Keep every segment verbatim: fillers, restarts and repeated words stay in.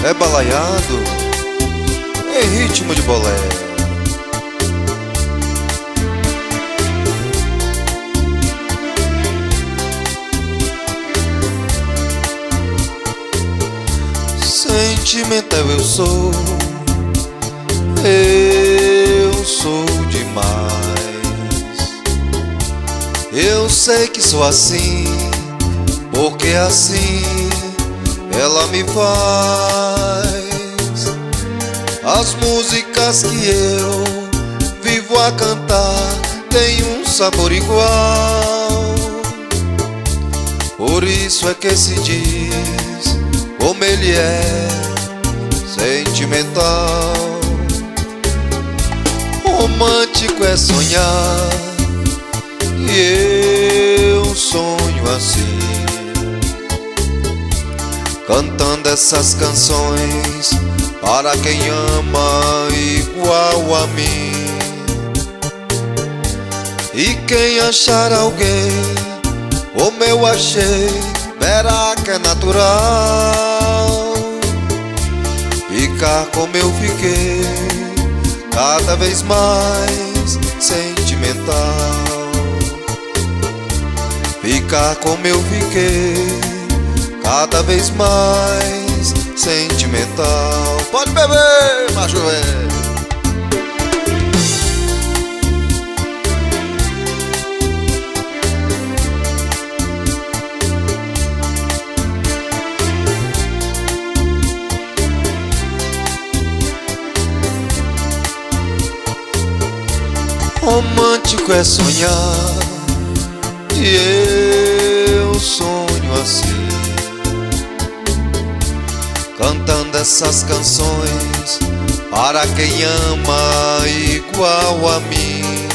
é balaiado em ritmo de bolero. Sentimental eu sou, eu sou demais. Eu sei que sou assim, porque assim ela me faz. As músicas que eu vivo a cantar têm um sabor igual. Por isso é que se diz como ele é sentimental. Romântico é sonhar, e eu sonho assim, cantando essas canções para quem ama igual a mim. E quem achar alguém como eu achei, verá que é natural ficar como eu fiquei, cada vez mais sentimental. Ficar como eu fiquei, cada vez mais sentimental. Pode beber, macho velho. Romântico é sonhar, e eu sonho assim, cantando essas canções para quem ama igual a mim.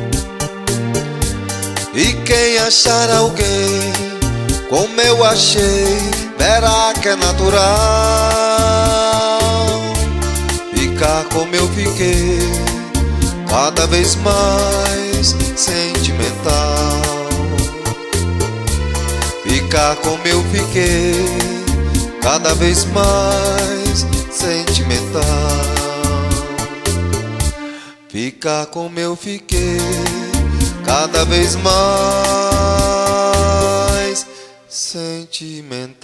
E quem achar alguém como eu achei, verá que é natural ficar como eu fiquei, cada vez mais sentimental. Ficar como eu fiquei, cada vez mais sentimental. Ficar como eu fiquei, cada vez mais sentimental.